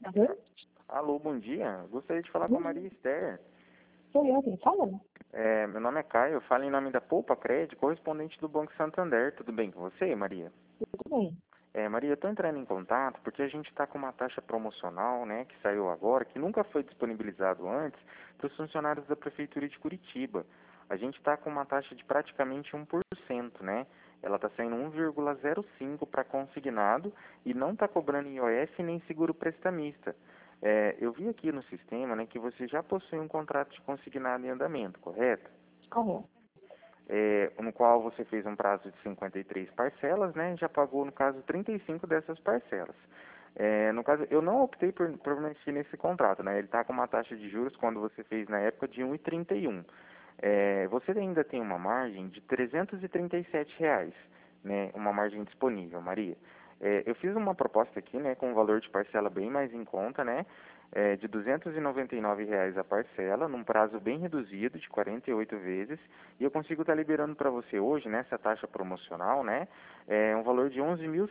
Alô? Alô, bom dia. Gostaria de falar com Bom a Maria dia. Esther. Sou eu quem fala? Meu nome é Caio, eu falo em nome da Poupa Crédito, correspondente do Banco Santander. Tudo bem com você, Maria? Tudo bem. Maria, eu estou entrando em contato porque a gente está com uma taxa promocional, né, que saiu agora, que nunca foi disponibilizado antes para os funcionários da Prefeitura de Curitiba. A gente está com uma taxa de praticamente 1%, né? Ela está saindo 1,05 para consignado e não está cobrando IOF nem seguro prestamista. Eu vi aqui no sistema, né, que você já possui um contrato de consignado em andamento, correto? Correto. No qual você fez um prazo de 53 parcelas, né? Já pagou, no caso, 35 dessas parcelas. No caso, eu não optei por mexer nesse contrato, né? Ele está com uma taxa de juros, quando você fez na época, de 1,31. Você ainda tem uma margem de R$ 337, né? Uma margem disponível, Maria. Eu fiz uma proposta aqui, né, com um valor de parcela bem mais em conta, né? De R$ 299 a parcela, num prazo bem reduzido, de 48 vezes, e eu consigo estar liberando para você hoje, nessa taxa promocional, né, um valor de R$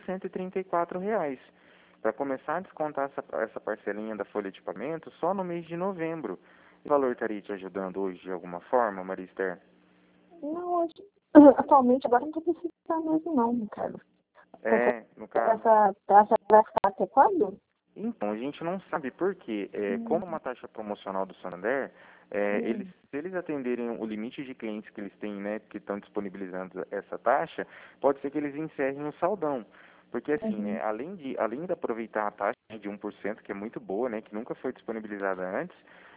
11.134, para começar a descontar essa parcelinha da folha de pagamento só no mês de novembro. O valor estaria te ajudando hoje de alguma forma, Maria Esther? Não, hoje, atualmente, agora não estou precisando mesmo não, Carlos. No caso. Essa taxa vai ficar até quando? Então, a gente não sabe por quê. Como uma taxa promocional do Santander, se eles atenderem o limite de clientes que eles têm, né, que estão disponibilizando essa taxa, pode ser que eles encerrem o saldão. Porque assim, né, além de aproveitar a taxa de 1%, que é muito boa, né, que nunca foi disponibilizada antes,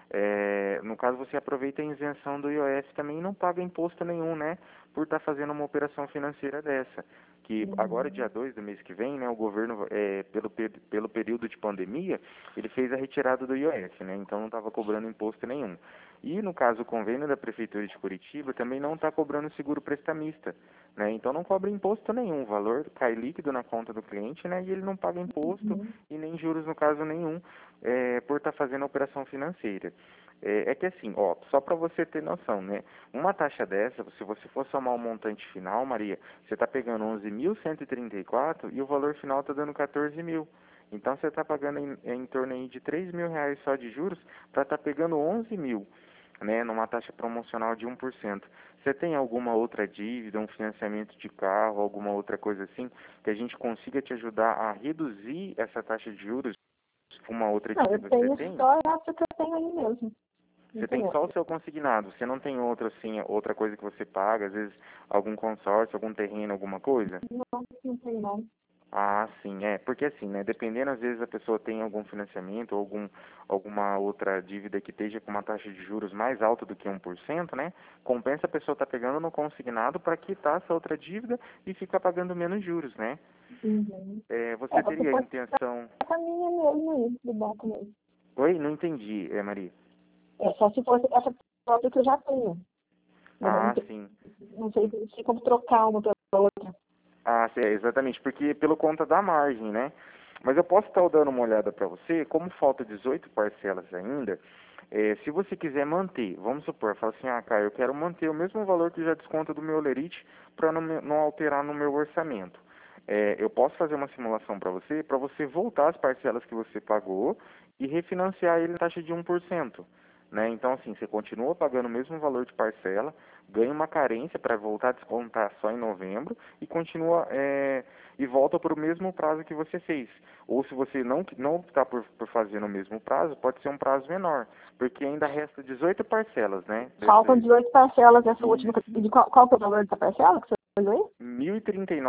no caso você aproveita a isenção do IOF também e não paga imposto nenhum, né, por estar fazendo uma operação financeira dessa. Que agora, dia 2 do mês que vem, né, o governo, pelo período de pandemia, ele fez a retirada do IOF, né, então não estava cobrando imposto nenhum. E, no caso, o convênio da Prefeitura de Curitiba também não está cobrando seguro prestamista, né, então não cobra imposto nenhum, o valor cai líquido na conta do cliente, né, e ele não paga imposto e nem juros, no caso, nenhum, por estar fazendo a operação financeira. Que assim, ó, só para você ter noção, né? Uma taxa dessa, se você for somar o montante final, Maria, você está pegando 11.134 e o valor final está dando 14 mil. Então você está pagando em torno aí de R$ 3.000 só de juros para estar pegando 11 mil, né? Numa taxa promocional de 1%. Você tem alguma outra dívida, um financiamento de carro, alguma outra coisa assim, que a gente consiga te ajudar a reduzir essa taxa de juros? Uma outra Não, eu dívida que você tenho tem? só essa que eu tenho aí mesmo. Não Você tem tem só o outra. seu consignado, você não tem outra, assim, outra coisa que você paga, às vezes algum consórcio, algum terreno, alguma coisa? Não tem não. Ah, sim, porque assim, né, dependendo, às vezes a pessoa tem algum financiamento ou alguma outra dívida que esteja com uma taxa de juros mais alta do que 1%, né, compensa a pessoa estar pegando no consignado para quitar essa outra dívida e ficar pagando menos juros, né? Você Você teria a pode intenção... essa minha mesmo aí, do banco mesmo. Oi, não entendi, Maria. Só se fosse essa própria que eu já tenho. Mas eu Ah, sim. não sei se como trocar uma pela outra. Ah, exatamente, porque pelo conta da margem, né? Mas eu posso estar dando uma olhada para você, como falta 18 parcelas ainda, se você quiser manter, vamos supor, fala assim, Caio, eu quero manter o mesmo valor que já desconta do meu Olerite para não alterar no meu orçamento. Eu posso fazer uma simulação para você voltar as parcelas que você pagou e refinanciar ele na taxa de 1%. Né? Então, assim, você continua pagando o mesmo valor de parcela, ganha uma carência para voltar a descontar só em novembro e continua e volta para o mesmo prazo que você fez. Ou se você não optar por fazer no mesmo prazo, pode ser um prazo menor, porque ainda resta 18 parcelas, né? Faltam 18 parcelas dessa última. De qual que é o valor dessa parcela que você fez aí? R$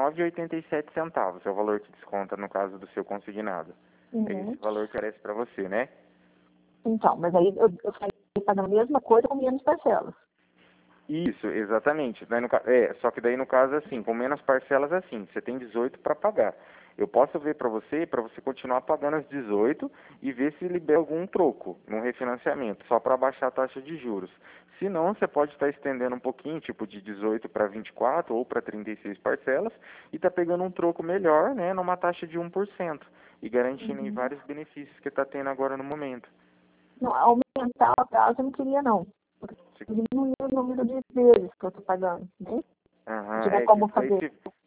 1.039,87 é o valor que desconta no caso do seu consignado. É esse valor que aparece para você, né? Então, mas aí eu saí pagando a mesma coisa com menos parcelas. Isso, exatamente. Só que daí no caso assim, com menos parcelas assim, você tem 18 para pagar. Eu posso ver para você continuar pagando as 18 e ver se libera algum troco no refinanciamento, só para baixar a taxa de juros. Se não, você pode estar estendendo um pouquinho, tipo de 18 para 24 ou para 36 parcelas e tá pegando um troco melhor, né, numa taxa de 1% e garantindo aí vários benefícios que está tendo agora no momento. Não, aumentar o prazo eu não queria não. Porque diminuir o número de vezes que eu estou pagando, né? Aham, Tiver como daí fazer.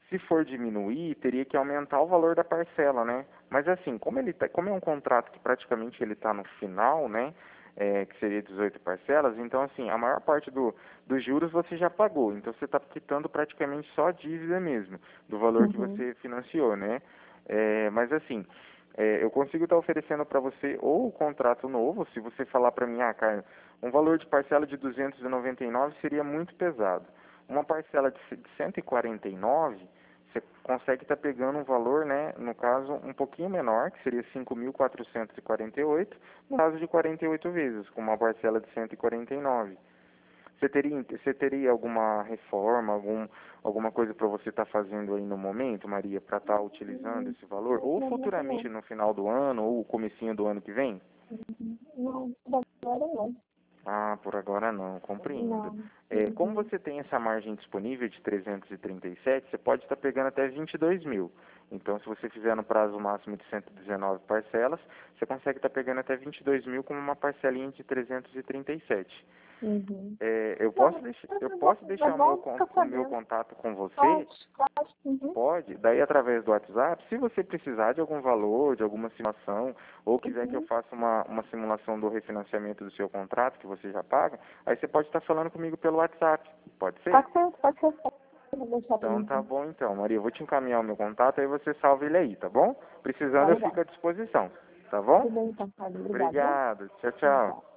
Se for diminuir, teria que aumentar o valor da parcela, né? Mas assim, como é um contrato que praticamente ele está no final, né? Que seria 18 parcelas, então assim, a maior parte dos juros você já pagou, então você está quitando praticamente só a dívida mesmo, do valor que você financiou, né? Mas assim, eu consigo estar oferecendo para você ou o contrato novo, se você falar para mim, Caio, um valor de parcela de 299 seria muito pesado. Uma parcela de 149, você consegue estar pegando um valor, né, no caso, um pouquinho menor, que seria 5.448, no caso de 48 vezes, com uma parcela de 149. Você teria alguma reforma, alguma coisa para você estar fazendo aí no momento, Maria, para estar utilizando esse valor? Ou futuramente no final do ano, ou comecinho do ano que vem? Não, agora não. Ah, por agora não, compreendo. Não. Como você tem essa margem disponível de 337, você pode estar pegando até 22 mil. Então, se você fizer no prazo máximo de 119 parcelas, você consegue estar pegando até 22 mil com uma parcelinha de 337. Eu posso deixar o meu contato com você? Pode. Pode. Daí, através do WhatsApp, se você precisar de algum valor, de alguma simulação, ou quiser que eu faça uma simulação do refinanciamento do seu contrato, que você já paga, aí você pode estar falando comigo pelo WhatsApp. Pode ser? Pode ser. Vou deixar pra Então, mim. tá bom, então. Maria, eu vou te encaminhar o meu contato, aí você salva ele aí, tá bom? Precisando, eu Obrigada. fico à disposição. Tá bom? Tudo bem, então, Fábio. Obrigada. Obrigado. Tchau, tchau.